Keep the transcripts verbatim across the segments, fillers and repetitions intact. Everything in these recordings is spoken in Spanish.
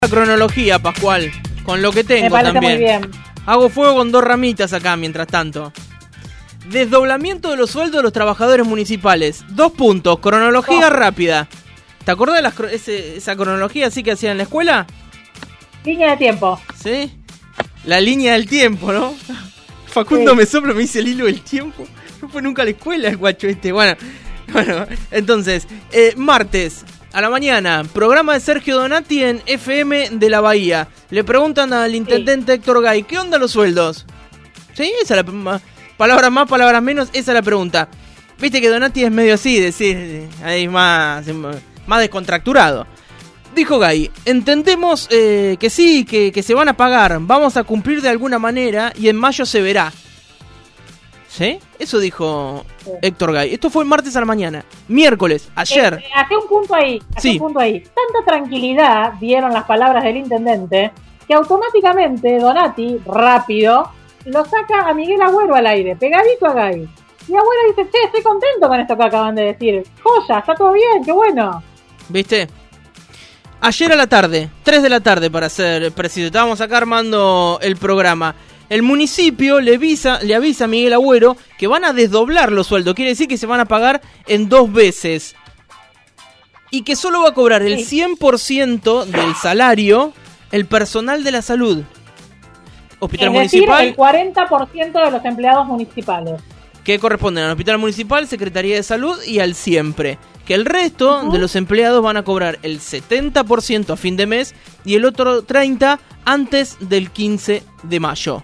Cronología, Pascual, con lo que tengo. Me parece también. Muy bien. Hago fuego con dos ramitas acá, mientras tanto. Desdoblamiento de los sueldos de los trabajadores municipales. Dos puntos, cronología oh. rápida. ¿Te acordás de las, ese, esa cronología así que hacían en la escuela? Línea de tiempo. ¿Sí? La línea del tiempo, ¿no? Facundo sí. me sopla, me dice el hilo del tiempo. No fue nunca a la escuela el guacho este. Bueno, bueno entonces, eh, martes a la mañana, programa de Sergio Donati en F M de la Bahía. Le preguntan al intendente sí. Héctor Gay, ¿qué onda los sueldos? Sí, esa es la... Palabras más, palabras menos, esa es la pregunta. Viste que Donati es medio así, decir, ahí más, más descontracturado. Dijo Gay, entendemos eh, que sí, que, que se van a pagar, vamos a cumplir de alguna manera y en mayo se verá. ¿Sí? Eso dijo sí. Héctor Gay. Esto fue el martes a la mañana. Miércoles, ayer. Eh, hace un punto ahí, hace sí. un punto ahí. Tanta tranquilidad dieron las palabras del intendente que automáticamente Donati, rápido, lo saca a Miguel Agüero al aire, pegadito a Gay. Y Agüero dice, che, estoy contento con esto que acaban de decir. Joya, está todo bien, qué bueno. ¿Viste? Ayer a la tarde, tres de la tarde para ser preciso, estábamos acá armando el programa. El municipio le avisa, le avisa a Miguel Agüero que van a desdoblar los sueldos. Quiere decir que se van a pagar en dos veces. Y que solo va a cobrar el cien por ciento del salario el personal de la salud. Hospital es municipal. Decir, el cuarenta por ciento de los empleados municipales. Que corresponden al Hospital Municipal, Secretaría de Salud y al Siempre. Que el resto uh-huh. de los empleados van a cobrar el setenta por ciento a fin de mes y el otro treinta por ciento antes del quince de mayo.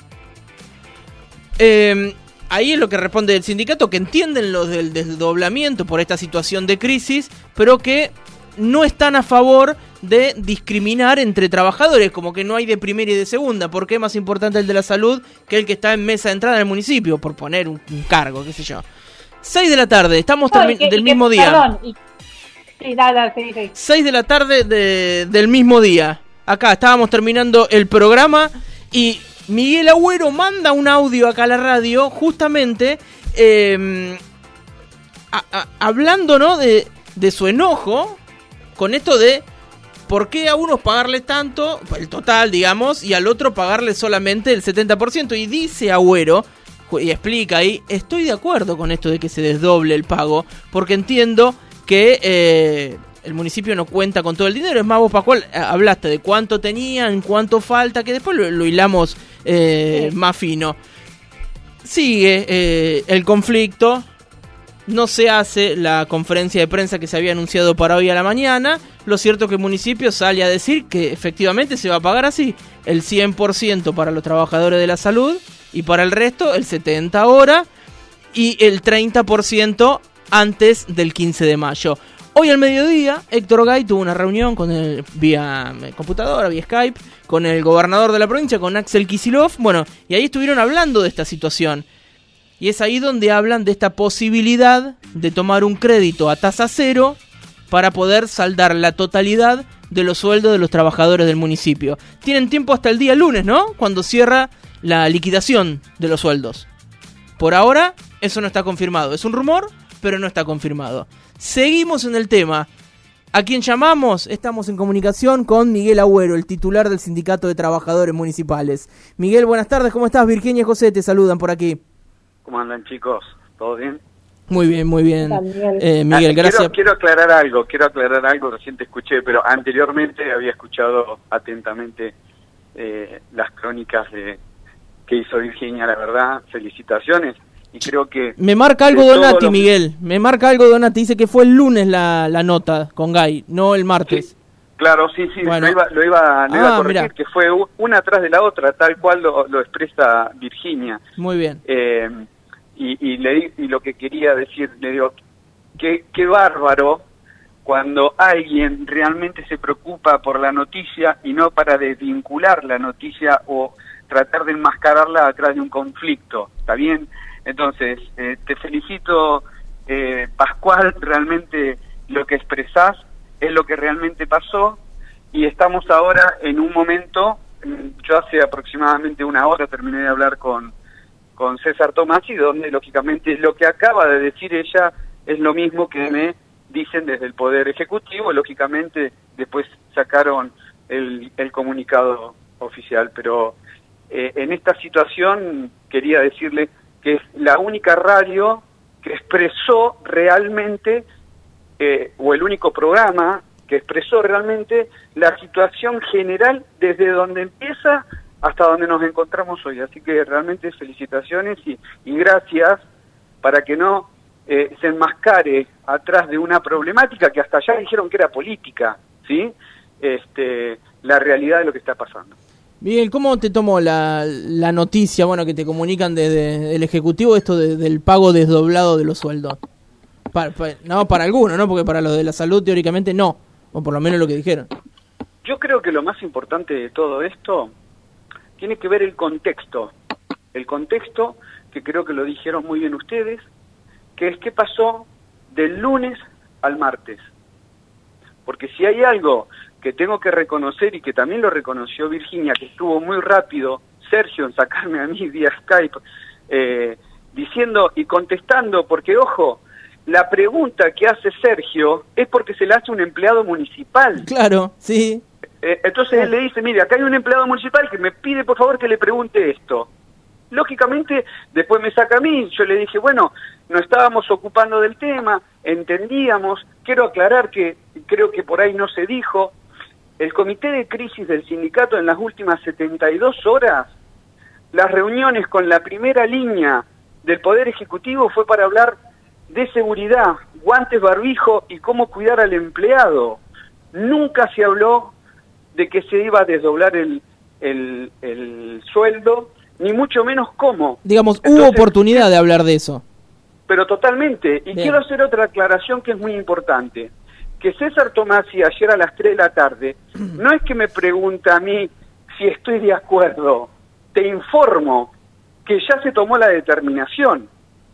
Eh, ahí es lo que responde el sindicato, que entienden los del desdoblamiento por esta situación de crisis, pero que no están a favor de discriminar entre trabajadores, como que no hay de primera y de segunda, porque es más importante el de la salud que el que está en mesa de entrada del municipio, por poner un, un cargo, qué sé yo. seis de la tarde, estamos no, termi- que, del mismo que, día. Perdón, y... sí, dale, dale, sí, sí. seis de la tarde de, del mismo día. Acá estábamos terminando el programa y Miguel Agüero manda un audio acá a la radio, justamente eh, a, a, hablando, ¿no? de, de su enojo con esto de por qué a unos pagarles tanto, el total, digamos, y al otro pagarle solamente el setenta por ciento. Y dice Agüero, y explica ahí, estoy de acuerdo con esto de que se desdoble el pago, porque entiendo que eh, el municipio no cuenta con todo el dinero. Es más, vos, Pascual, hablaste de cuánto tenían, cuánto falta, que después lo, lo hilamos eh, sí. más fino. Sigue eh, el conflicto, no se hace la conferencia de prensa que se había anunciado para hoy a la mañana. Lo cierto es que el municipio sale a decir que efectivamente se va a pagar así, el cien por ciento para los trabajadores de la salud y para el resto el setenta por ciento ahora y el treinta por ciento antes del quince de mayo. Hoy al mediodía, Héctor Gay tuvo una reunión con el, vía computadora, vía Skype, con el gobernador de la provincia, con Axel Kicillof. Bueno, y ahí estuvieron hablando de esta situación. Y es ahí donde hablan de esta posibilidad de tomar un crédito a tasa cero para poder saldar la totalidad de los sueldos de los trabajadores del municipio. Tienen tiempo hasta el día lunes, ¿no? Cuando cierra la liquidación de los sueldos. Por ahora, eso no está confirmado. Es un rumor, pero no está confirmado. Seguimos en el tema. ¿A quién llamamos? Estamos en comunicación con Miguel Agüero, el titular del Sindicato de Trabajadores Municipales. Miguel, buenas tardes, ¿cómo estás? Virginia y José te saludan por aquí. ¿Cómo andan, chicos? ¿Todo bien? Muy bien, muy bien. Miguel, eh, Miguel ah, gracias. Quiero, quiero aclarar algo, quiero aclarar algo, recién te escuché, pero anteriormente había escuchado atentamente eh, las crónicas de que hizo Virginia, la verdad, felicitaciones. Y creo que... Me marca algo Donati, Miguel, me marca algo Donati, dice que fue el lunes la, la nota con Gay, no el martes. Sí, claro, sí, sí, bueno. lo iba, lo iba, lo ah, iba a corregir, mirá. que fue una atrás de la otra, tal cual lo, lo expresa Virginia. Muy bien. Eh, y, y, le, y lo que quería decir, le digo, qué, qué bárbaro cuando alguien realmente se preocupa por la noticia y no para desvincular la noticia o tratar de enmascararla atrás de un conflicto, ¿está bien? Entonces, eh, te felicito, eh, Pascual, realmente lo que expresás es lo que realmente pasó y estamos ahora en un momento, yo hace aproximadamente una hora terminé de hablar con, con César Tomasi, donde lógicamente lo que acaba de decir ella es lo mismo que me dicen desde el Poder Ejecutivo. Lógicamente después sacaron el, el comunicado oficial, pero eh, en esta situación quería decirle que es la única radio que expresó realmente, eh, o el único programa que expresó realmente la situación general desde donde empieza hasta donde nos encontramos hoy. Así que realmente felicitaciones y, y gracias, para que no eh, se enmascare atrás de una problemática que hasta allá dijeron que era política, ¿sí? Este, la realidad de lo que está pasando. Miguel, ¿cómo te tomó la, la noticia, bueno, que te comunican desde el Ejecutivo, esto de, del pago desdoblado de los sueldos? Pa, pa, no, para algunos, ¿no? Porque para los de la salud, teóricamente, no. O por lo menos lo que dijeron. Yo creo que lo más importante de todo esto tiene que ver el contexto. El contexto, que creo que lo dijeron muy bien ustedes, que es qué pasó del lunes al martes. Porque si hay algo que tengo que reconocer, y que también lo reconoció Virginia, que estuvo muy rápido, Sergio, en sacarme a mí vía Skype, eh, diciendo y contestando, porque ojo, la pregunta que hace Sergio es porque se la hace un empleado municipal. Claro, sí. Eh, entonces él le dice, mire, acá hay un empleado municipal que me pide por favor que le pregunte esto. Lógicamente, después me saca a mí, yo le dije, bueno, no estábamos ocupando del tema, entendíamos, quiero aclarar que creo que por ahí no se dijo, el comité de crisis del sindicato en las últimas setenta y dos horas, las reuniones con la primera línea del Poder Ejecutivo fue para hablar de seguridad, guantes, barbijo y cómo cuidar al empleado. Nunca se habló de que se iba a desdoblar el, el, el sueldo, ni mucho menos cómo. Digamos, Entonces, hubo oportunidad de hablar de eso. Pero totalmente. Y Bien. Quiero hacer otra aclaración que es muy importante. Que César Tomasi ayer a las tres de la tarde, no es que me pregunta a mí si estoy de acuerdo, te informo que ya se tomó la determinación.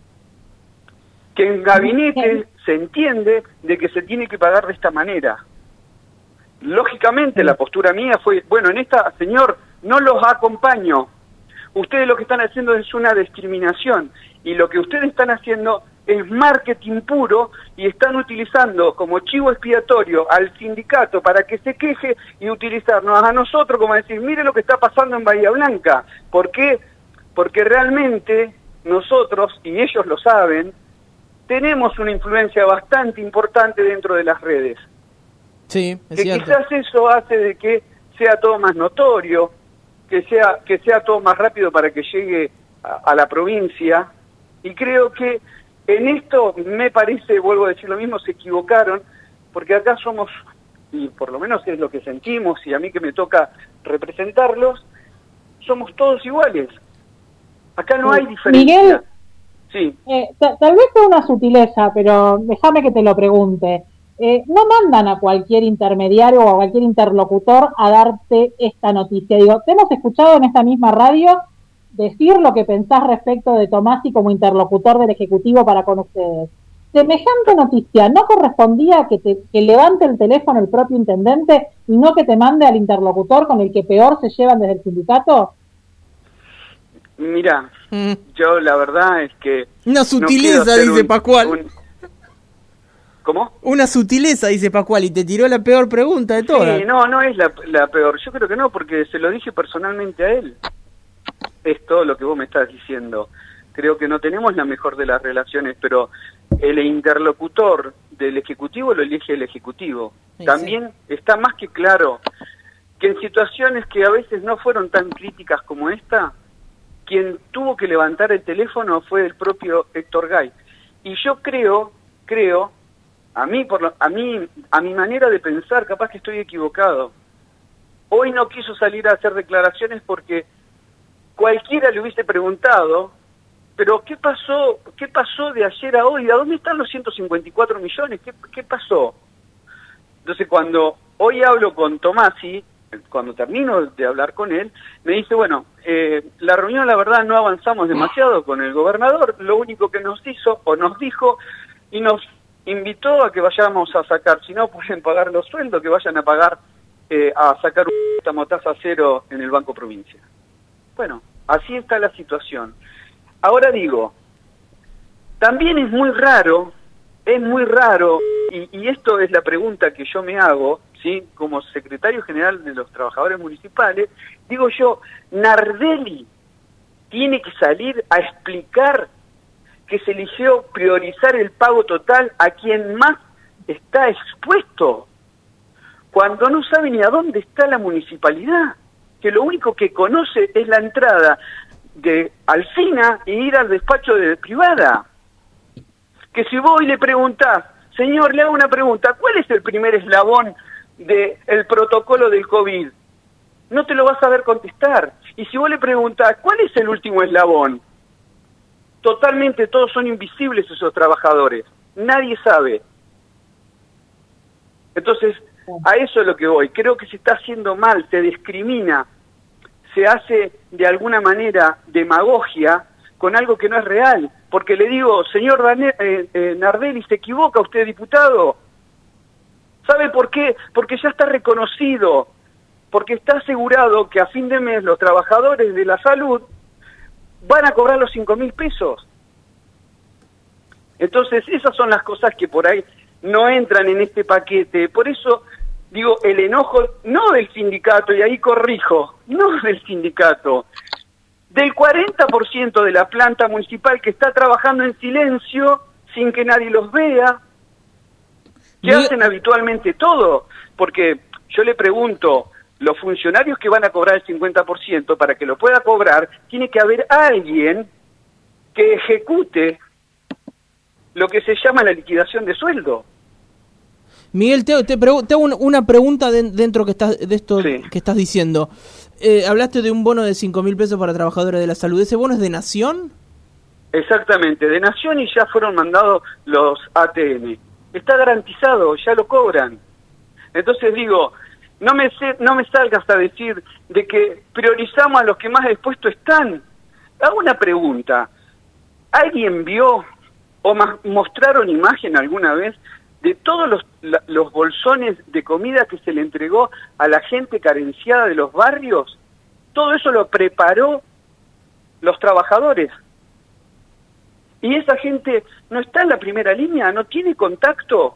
Que en gabinete se entiende de que se tiene que pagar de esta manera. Lógicamente la postura mía fue, bueno, en esta, señor, no los acompaño. Ustedes lo que están haciendo es una discriminación y lo que ustedes están haciendo es marketing puro y están utilizando como chivo expiatorio al sindicato para que se queje y utilizarnos a nosotros como decir, mire lo que está pasando en Bahía Blanca. ¿Por qué? Porque realmente nosotros, y ellos lo saben, tenemos una influencia bastante importante dentro de las redes. Sí, es que cierto. Quizás eso hace de que sea todo más notorio, que sea que sea todo más rápido para que llegue a, a la provincia, y creo que en esto me parece, vuelvo a decir lo mismo, se equivocaron, porque acá somos, y por lo menos es lo que sentimos, y a mí que me toca representarlos, somos todos iguales. Acá no hay diferencia. Miguel, sí. eh, tal vez sea una sutileza, pero déjame que te lo pregunte. Eh, no mandan a cualquier intermediario o a cualquier interlocutor a darte esta noticia. Digo, te hemos escuchado en esta misma radio decir lo que pensás respecto de Tomasi como interlocutor del Ejecutivo para con ustedes. Semejante noticia, ¿no correspondía que, te, que levante el teléfono el propio intendente y no que te mande al interlocutor con el que peor se llevan desde el sindicato? Mira, Mm. yo la verdad es que... Una no sutileza, quiero ser dice un- Pascual. un- ¿Cómo? Una sutileza, dice Pascual, y te tiró la peor pregunta de todas. Sí, no, no es la, la peor. Yo creo que no, porque se lo dije personalmente a él. Es todo lo que vos me estás diciendo. Creo que no tenemos la mejor de las relaciones, pero el interlocutor del Ejecutivo lo elige el Ejecutivo. Sí, También está más que claro que en situaciones que a veces no fueron tan críticas como esta, quien tuvo que levantar el teléfono fue el propio Héctor Gay. Y yo creo, creo, a mí, por lo, a mí, a mi manera de pensar, capaz que estoy equivocado. Hoy no quiso salir a hacer declaraciones porque cualquiera le hubiese preguntado, pero ¿qué pasó? ¿Qué pasó de ayer a hoy? ¿A dónde están los ciento cincuenta y cuatro millones? ¿Qué, qué pasó? Entonces, cuando hoy hablo con Tomasi, cuando termino de hablar con él, me dice, bueno, eh, la reunión, la verdad, no avanzamos demasiado con el gobernador, lo único que nos hizo, o nos dijo, y nos invitó a que vayamos a sacar, si no pueden pagar los sueldos, que vayan a pagar, eh, a sacar una tasa cero en el Banco Provincia. Bueno, así está la situación. Ahora digo, también es muy raro es muy raro, y, y esto es la pregunta que yo me hago, ¿sí? Como secretario general de los trabajadores municipales, digo yo, Nardelli tiene que salir a explicar que se eligió priorizar el pago total a quien más está expuesto, cuando no sabe ni a dónde está la municipalidad, que lo único que conoce es la entrada de Alsina e ir al despacho de privada. Que si vos le preguntás, señor, le hago una pregunta, ¿cuál es el primer eslabón del protocolo del COVID? No te lo vas a saber contestar. Y si vos le preguntás, ¿cuál es el último eslabón? Totalmente todos son invisibles esos trabajadores. Nadie sabe. Entonces, a eso es lo que voy. Creo que se está haciendo mal, se discrimina, se hace de alguna manera demagogia con algo que no es real. Porque le digo, señor Dane, eh, eh, Nardelli, ¿se equivoca usted, diputado? ¿Sabe por qué? Porque ya está reconocido, porque está asegurado que a fin de mes los trabajadores de la salud van a cobrar los cinco mil pesos. Entonces, esas son las cosas que por ahí no entran en este paquete. Por eso, digo, el enojo, no del sindicato, y ahí corrijo, no del sindicato, del cuarenta por ciento de la planta municipal que está trabajando en silencio, sin que nadie los vea, que hacen habitualmente todo. Porque yo le pregunto, los funcionarios que van a cobrar el cincuenta por ciento, para que lo pueda cobrar, tiene que haber alguien que ejecute lo que se llama la liquidación de sueldo. Miguel, te, te, pregu- te hago un, una pregunta de, dentro que estás, de esto sí. que estás diciendo. Eh, hablaste de un bono de cinco mil pesos para trabajadores de la salud. ¿Ese bono es de Nación? Exactamente, de Nación, y ya fueron mandados los A T M. Está garantizado, ya lo cobran. Entonces digo, no me sé, no me salgas a decir de que priorizamos a los que más expuestos están. Hago una pregunta. ¿Alguien vio o más, mostraron imagen alguna vez de todos los, la, los bolsones de comida que se le entregó a la gente carenciada de los barrios? Todo eso lo preparó los trabajadores. Y esa gente no está en la primera línea, no tiene contacto.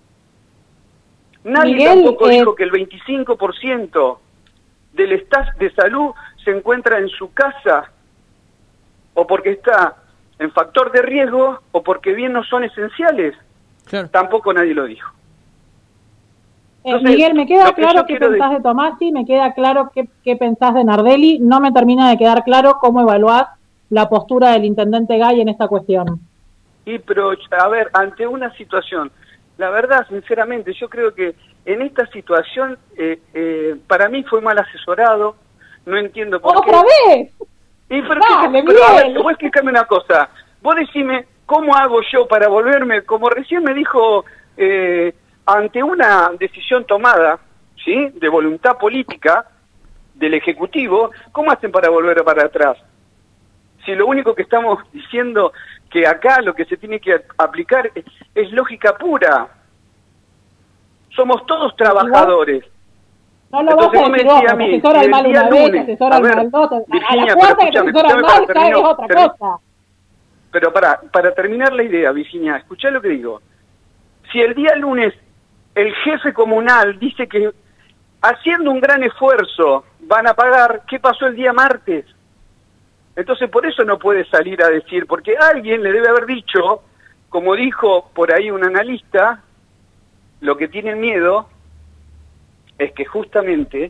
Nadie Miguel, tampoco eh... dijo que el veinticinco por ciento del staff de salud se encuentra en su casa, o porque está en factor de riesgo, o porque bien no son esenciales. Claro. Tampoco nadie lo dijo. Entonces, eh, Miguel, me queda claro qué pensás de... de Tomasi, me queda claro qué, qué pensás de Nardelli, no me termina de quedar claro cómo evaluás la postura del intendente Gay en esta cuestión. Y pero, a ver, ante una situación, la verdad, sinceramente, yo creo que en esta situación, eh, eh, para mí fue mal asesorado, no entiendo por ¿Otra qué. ¿Otra vez? Y pero, Dale, pero a ver, voy a explicarme una cosa. Vos decime, ¿cómo hago yo para volverme? Como recién me dijo, eh, ante una decisión tomada, ¿sí?, de voluntad política del Ejecutivo, ¿cómo hacen para volver para atrás? Si lo único que estamos diciendo que acá lo que se tiene que aplicar es, es lógica pura. Somos todos trabajadores. No lo vas a decir vos, que asesora al mal una vez, que asesora al mal dos, a la cuarta que asesora al mal, ya es otra cosa. Pero para, para terminar la idea, Virginia, escuchá lo que digo. Si el día lunes el jefe comunal dice que haciendo un gran esfuerzo van a pagar, ¿qué pasó el día martes? Entonces por eso no puede salir a decir, porque alguien le debe haber dicho, como dijo por ahí un analista, lo que tienen miedo es que justamente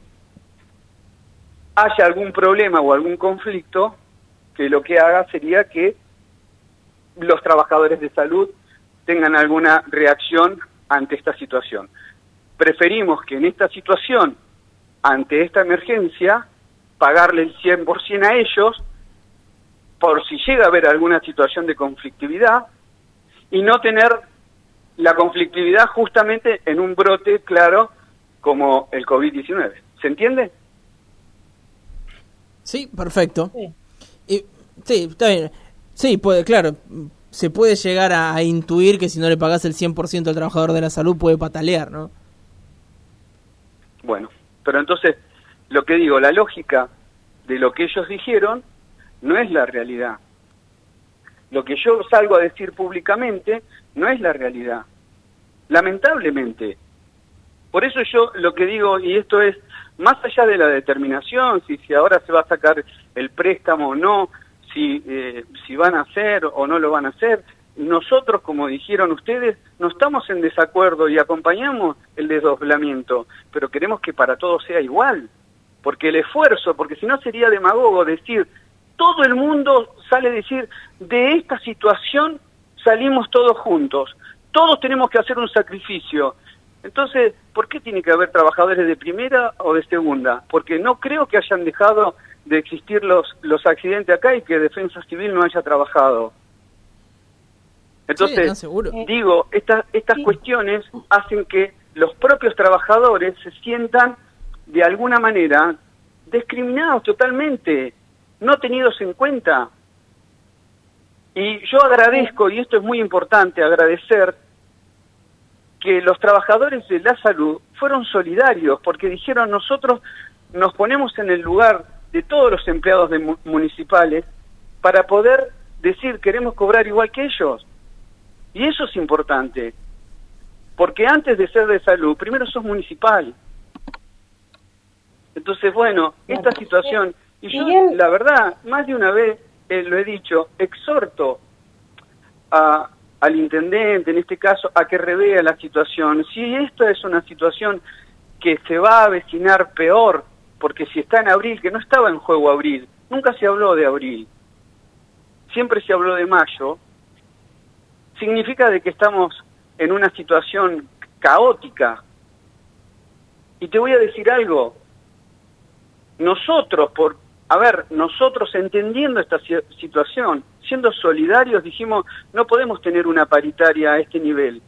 haya algún problema o algún conflicto que lo que haga sería que los trabajadores de salud tengan alguna reacción ante esta situación. Preferimos que en esta situación, ante esta emergencia, pagarle el cien por ciento a ellos, por si llega a haber alguna situación de conflictividad, y no tener la conflictividad justamente en un brote claro como el COVID diecinueve. ¿Se entiende? Sí, perfecto. Sí, y, sí está bien. Sí, puede, claro, se puede llegar a, a intuir que si no le pagás el cien por ciento al trabajador de la salud puede patalear, ¿no? Bueno, pero entonces, lo que digo, la lógica de lo que ellos dijeron no es la realidad. Lo que yo salgo a decir públicamente no es la realidad, lamentablemente. Por eso yo lo que digo, y esto es, más allá de la determinación, si, si ahora se va a sacar el préstamo o no, si, eh, si van a hacer o no lo van a hacer, nosotros, como dijeron ustedes, no estamos en desacuerdo y acompañamos el desdoblamiento, pero queremos que para todos sea igual, porque el esfuerzo, porque si no sería demagogo decir, todo el mundo sale a decir, de esta situación salimos todos juntos, todos tenemos que hacer un sacrificio. Entonces, ¿por qué tiene que haber trabajadores de primera o de segunda? Porque no creo que hayan dejado de existir los, los accidentes acá y que Defensa Civil no haya trabajado. Entonces, sí, no, seguro. digo, esta, estas sí. cuestiones hacen que los propios trabajadores se sientan de alguna manera discriminados totalmente, no tenidos en cuenta. Y yo agradezco, y esto es muy importante, agradecer que los trabajadores de la salud fueron solidarios, porque dijeron, nosotros nos ponemos en el lugar de todos los empleados de mu- municipales para poder decir, queremos cobrar igual que ellos. Y eso es importante, porque antes de ser de salud, primero sos municipal. Entonces, bueno, esta situación, y yo, la verdad, más de una vez eh, lo he dicho, exhorto a, al intendente, en este caso, a que revea la situación. Si esto es una situación que se va a avecinar peor, porque si está en abril, que no estaba en juego abril, nunca se habló de abril, siempre se habló de mayo, significa de que estamos en una situación caótica. Y te voy a decir algo, nosotros, por, a ver, nosotros entendiendo esta situación, siendo solidarios, dijimos, no podemos tener una paritaria a este nivel.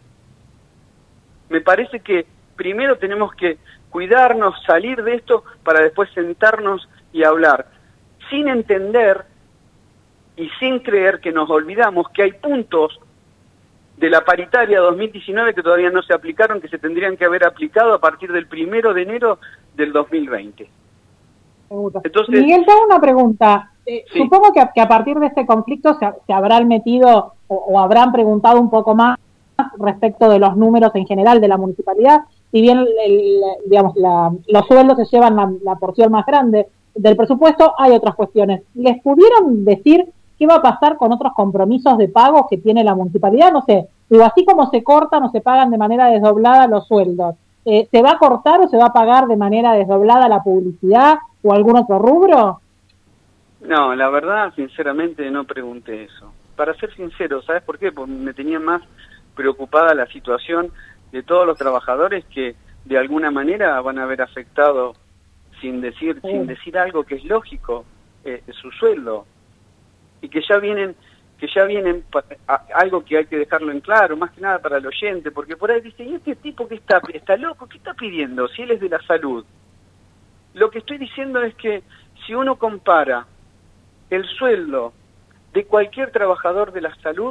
Me parece que primero tenemos que cuidarnos, salir de esto, para después sentarnos y hablar, sin entender y sin creer que nos olvidamos que hay puntos de la paritaria dos mil diecinueve que todavía no se aplicaron, que se tendrían que haber aplicado a partir del primero de enero del dos mil veinte. Entonces, Miguel, te hago una pregunta. Eh, sí. Supongo que a, que a partir de este conflicto se, se habrán metido o, o habrán preguntado un poco más respecto de los números en general de la municipalidad. Si bien el, digamos, la, los sueldos se llevan la, la porción más grande del presupuesto, hay otras cuestiones. ¿Les pudieron decir qué va a pasar con otros compromisos de pago que tiene la municipalidad? No sé, digo, así como se cortan o se pagan de manera desdoblada los sueldos, eh, ¿se va a cortar o se va a pagar de manera desdoblada la publicidad o algún otro rubro? No, la verdad, sinceramente, no pregunté eso. Para ser sincero, ¿sabes por qué? Porque me tenía más preocupada la situación de todos los trabajadores que de alguna manera van a haber afectado, sin decir, sí. sin decir algo que es lógico, eh, su sueldo. Y que ya vienen, que ya vienen a, algo que hay que dejarlo en claro, más que nada para el oyente, porque por ahí dice, ¿y este tipo que está, está loco? ¿Qué está pidiendo? Si él es de la salud. Lo que estoy diciendo es que si uno compara el sueldo de cualquier trabajador de la salud,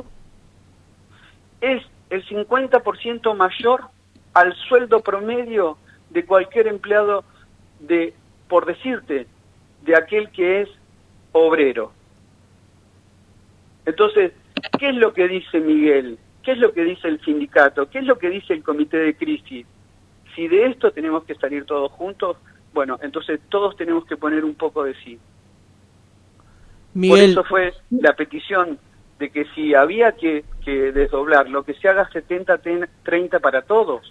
es el cincuenta por ciento mayor al sueldo promedio de cualquier empleado de, por decirte, de aquel que es obrero. Entonces, ¿qué es lo que dice Miguel? ¿Qué es lo que dice el sindicato? ¿Qué es lo que dice el comité de crisis? Si de esto tenemos que salir todos juntos, bueno, entonces todos tenemos que poner un poco de sí. Miguel. Por eso fue la petición de que si había que, que desdoblarlo, que se haga setenta treinta para todos.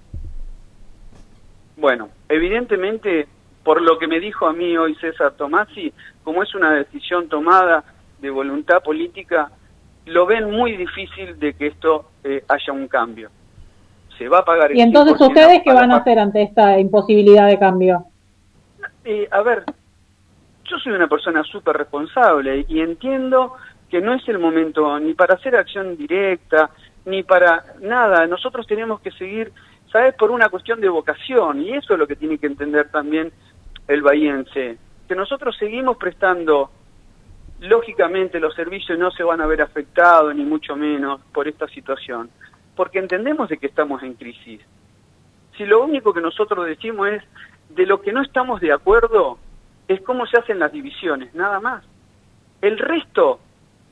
Bueno, evidentemente, por lo que me dijo a mí hoy César Tomasi, como es una decisión tomada de voluntad política, lo ven muy difícil de que esto eh, haya un cambio. Se va a pagar el ¿Y entonces ustedes qué van a hacer ante esta imposibilidad de cambio? Eh, a ver, yo soy una persona súper responsable y entiendo que no es el momento ni para hacer acción directa, ni para nada. Nosotros tenemos que seguir, ¿sabes?, por una cuestión de vocación, y eso es lo que tiene que entender también el bahiense, que nosotros seguimos prestando. Lógicamente los servicios no se van a ver afectados, ni mucho menos, por esta situación, porque entendemos de que estamos en crisis. Si lo único que nosotros decimos es, de lo que no estamos de acuerdo, es cómo se hacen las divisiones, nada más. El resto,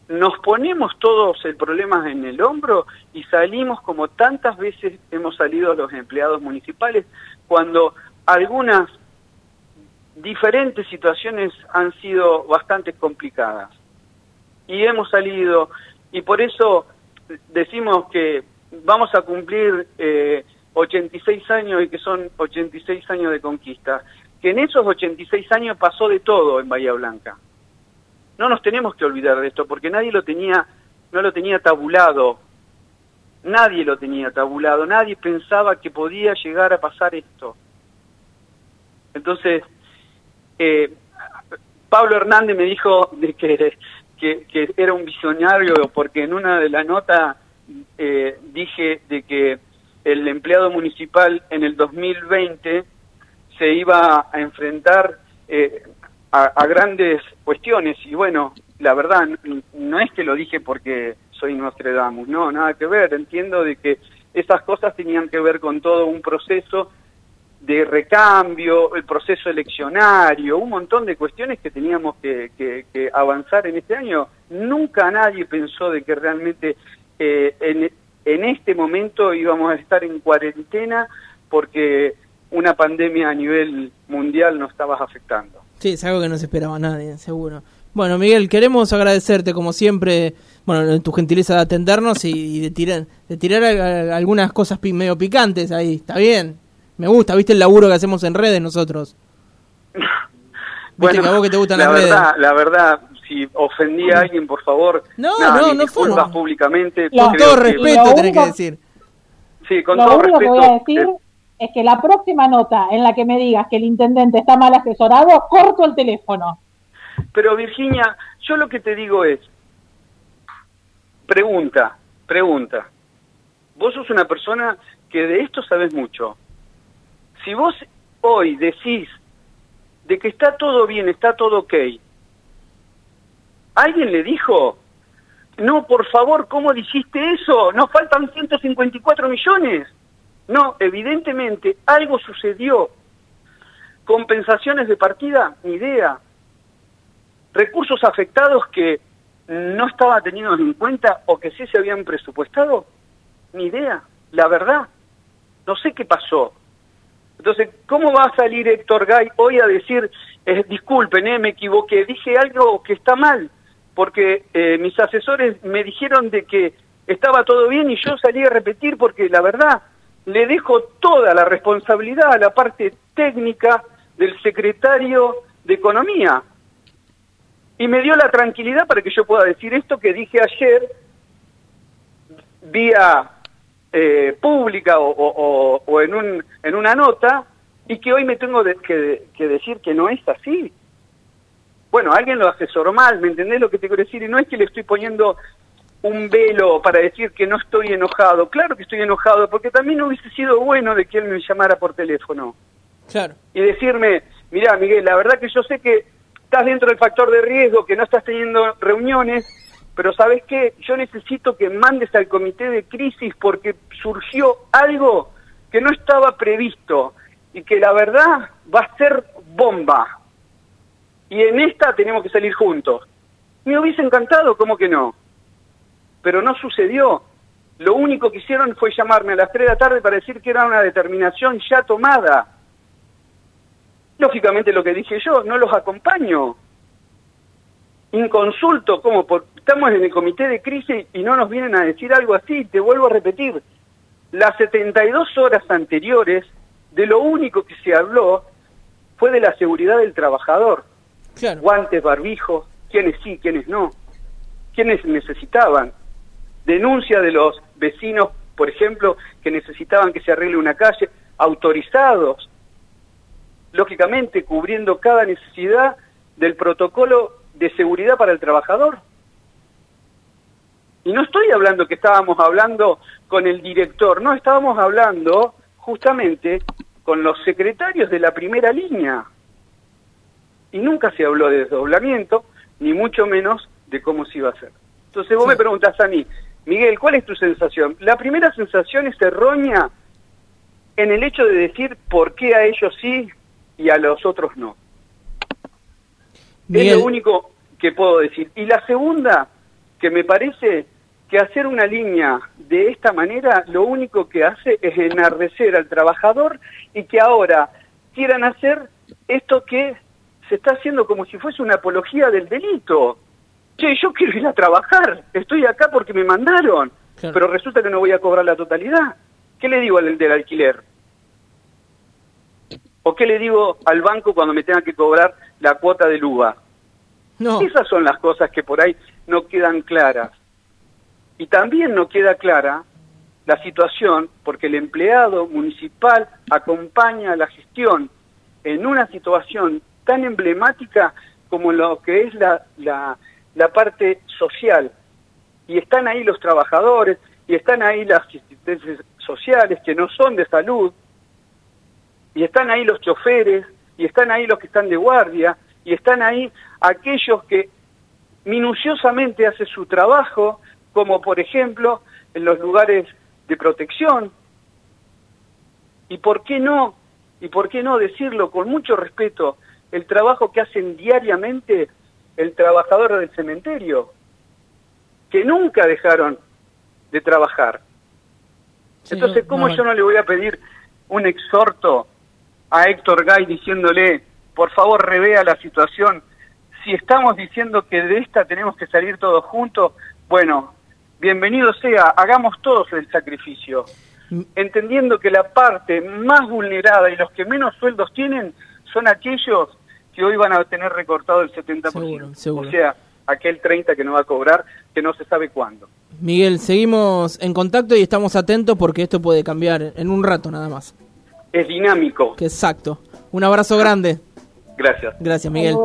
nos ponemos todos el problema en el hombro y salimos como tantas veces hemos salido los empleados municipales cuando algunas diferentes situaciones han sido bastante complicadas. Y hemos salido, y por eso decimos que vamos a cumplir eh, ochenta y seis años y que son ochenta y seis años de conquista. Que en esos ochenta y seis años pasó de todo en Bahía Blanca. No nos tenemos que olvidar de esto, porque nadie lo tenía, no lo tenía tabulado. Nadie lo tenía tabulado, nadie pensaba que podía llegar a pasar esto. Entonces, eh, Pablo Hernández me dijo de que, que, que era un visionario, porque en una de las notas eh, dije de que el empleado municipal en el dos mil veinte se iba a enfrentar eh, a, a grandes cuestiones, y bueno, la verdad, no es que lo dije porque soy Nostradamus, no, nada que ver, entiendo de que esas cosas tenían que ver con todo un proceso de recambio, el proceso eleccionario, un montón de cuestiones que teníamos que, que, que avanzar en este año. Nunca nadie pensó de que realmente eh, en, en este momento íbamos a estar en cuarentena porque una pandemia a nivel mundial nos estaba afectando. Sí, es algo que no se esperaba nadie, seguro. Bueno, Miguel, queremos agradecerte como siempre, bueno, tu gentileza de atendernos y, y de tirar, de tirar a, a, algunas cosas pi, medio picantes ahí, ¿está bien? Me gusta, ¿viste el laburo que hacemos en redes nosotros? ¿Viste bueno, que a vos que te gustan la las verdad, redes? La verdad, si ofendí a alguien, por favor, no, nada, no, mis no disculpas fue. públicamente. Con todo que, respeto lo tenés único, que decir. Sí, con lo todo único respeto. que voy a decir eh, es que la próxima nota en la que me digas que el intendente está mal asesorado, corto el teléfono. Pero Virginia, yo lo que te digo es, pregunta, pregunta. Vos sos una persona que de esto sabes mucho. Si vos hoy decís de que está todo bien, está todo ok, ¿alguien le dijo? No, por favor, ¿cómo dijiste eso? Nos faltan ciento cincuenta y cuatro millones. No, evidentemente algo sucedió. Compensaciones de partida, ni idea. Recursos afectados que no estaban tenidos en cuenta o que sí se habían presupuestado, ni idea. La verdad, no sé qué pasó. Entonces, ¿cómo va a salir Héctor Gay hoy a decir, eh, disculpen, eh, me equivoqué, dije algo que está mal? Porque eh, mis asesores me dijeron de que estaba todo bien y yo salí a repetir porque la verdad le dejo toda la responsabilidad a la parte técnica del secretario de Economía. Y me dio la tranquilidad para que yo pueda decir esto que dije ayer vía eh, pública o, o, o en, un, en una nota y que hoy me tengo de, que, que decir que no es así. Bueno, alguien lo asesoró mal, ¿me entendés lo que te quiero decir? Y no es que le estoy poniendo un velo para decir que no estoy enojado. Claro que estoy enojado, porque también hubiese sido bueno de que él me llamara por teléfono. Claro. Y decirme, mirá, Miguel, la verdad que yo sé que estás dentro del factor de riesgo, que no estás teniendo reuniones, pero ¿sabes qué? Yo necesito que mandes al comité de crisis porque surgió algo que no estaba previsto y que la verdad va a ser bomba. Y en esta tenemos que salir juntos. Me hubiese encantado, ¿cómo que no? Pero no sucedió. Lo único que hicieron fue llamarme a las tres de la tarde para decir que era una determinación ya tomada. Lógicamente lo que dije yo, no los acompaño. Inconsulto, ¿cómo? Porque estamos en el comité de crisis y no nos vienen a decir algo así. Te vuelvo a repetir, las setenta y dos horas anteriores, de lo único que se habló fue de la seguridad del trabajador. Claro. Guantes, barbijos, quiénes sí, quiénes no, quiénes necesitaban. Denuncia de los vecinos, por ejemplo, que necesitaban que se arregle una calle, autorizados, lógicamente cubriendo cada necesidad del protocolo de seguridad para el trabajador. Y no estoy hablando que estábamos hablando con el director, no, estábamos hablando justamente con los secretarios de la primera línea. Y nunca se habló de desdoblamiento, ni mucho menos de cómo se iba a hacer. Entonces vos sí. me preguntás a mí, Miguel, ¿cuál es tu sensación? La primera sensación es errónea en el hecho de decir por qué a ellos sí y a los otros no. Miguel. Es lo único que puedo decir. Y la segunda, que me parece que hacer una línea de esta manera lo único que hace es enardecer al trabajador y que ahora quieran hacer esto que se está haciendo como si fuese una apología del delito. Che, yo quiero ir a trabajar, estoy acá porque me mandaron, claro, pero resulta que no voy a cobrar la totalidad. ¿Qué le digo al del alquiler? ¿O qué le digo al banco cuando me tenga que cobrar la cuota del U V A? No. Esas son las cosas que por ahí no quedan claras. Y también no queda clara la situación porque el empleado municipal acompaña la gestión en una situación tan emblemática como lo que es la, la, la parte social. Y están ahí los trabajadores, y están ahí las asistencias sociales que no son de salud, y están ahí los choferes, y están ahí los que están de guardia, y están ahí aquellos que minuciosamente hacen su trabajo, como por ejemplo en los lugares de protección. ¿Y por qué no? ¿Y por qué no decirlo con mucho respeto? El trabajo que hacen diariamente el trabajador del cementerio, que nunca dejaron de trabajar. Sí, Entonces, ¿cómo no, yo no le voy a pedir un exhorto a Héctor Gay diciéndole, por favor, revea la situación? Si estamos diciendo que de esta tenemos que salir todos juntos, bueno, bienvenido sea, hagamos todos el sacrificio, entendiendo que la parte más vulnerada y los que menos sueldos tienen son aquellos que hoy van a tener recortado el setenta por ciento. Seguro, seguro. O sea, aquel treinta por ciento que no va a cobrar, que no se sabe cuándo. Miguel, seguimos en contacto y estamos atentos porque esto puede cambiar en un rato nada más. Es dinámico. Exacto. Un abrazo grande. Gracias. Gracias, Miguel.